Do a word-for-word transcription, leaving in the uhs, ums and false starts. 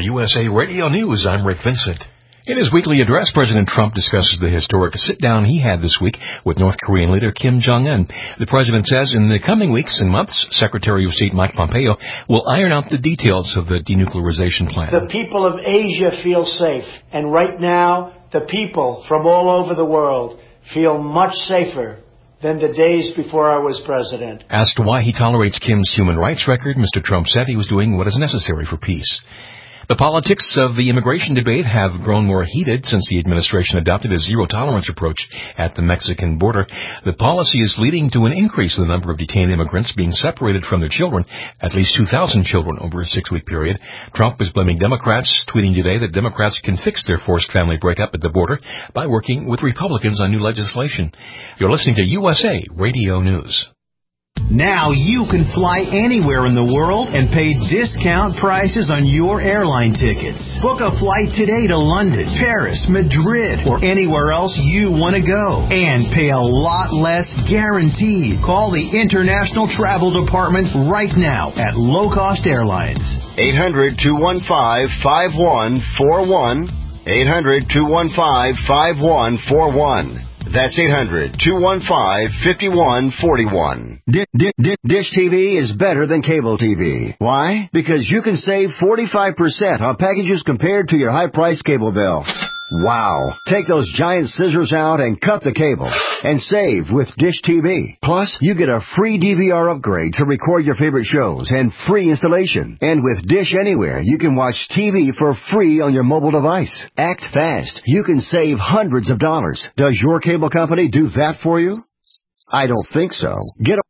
U S A Radio News, I'm Rick Vincent. In his weekly address, President Trump discusses the historic sit-down he had this week with North Korean leader Kim Jong-un. The president says in the coming weeks and months, Secretary of State Mike Pompeo will iron out the details of the denuclearization plan. The people of Asia feel safe, and right now, the people from all over the world feel much safer than the days before I was president. Asked why he tolerates Kim's human rights record, Mister Trump said he was doing what is necessary for peace. The politics of the immigration debate have grown more heated since the administration adopted a zero-tolerance approach at the Mexican border. The policy is leading to an increase in the number of detained immigrants being separated from their children, at least two thousand children over a six-week period. Trump is blaming Democrats, tweeting today that Democrats can fix their forced family breakup at the border by working with Republicans on new legislation. You're listening to U S A Radio News. Now you can fly anywhere in the world and pay discount prices on your airline tickets. Book a flight today to London, Paris, Madrid, or anywhere else you want to go. And pay a lot less guaranteed. Call the International Travel Department right now at Low Cost Airlines. eight hundred, two one five, five one four one. eight hundred, two one five, five one four one. That's eight hundred, two one five, five one four one. D- D- D- Dish T V is better than cable T V. Why? Because you can save forty-five percent on packages compared to your high-priced cable bill. Wow. Take those giant scissors out and cut the cable and save with Dish T V. Plus, you get a free D V R upgrade to record your favorite shows and free installation. And with Dish Anywhere, you can watch T V for free on your mobile device. Act fast. You can save hundreds of dollars. Does your cable company do that for you? I don't think so. Get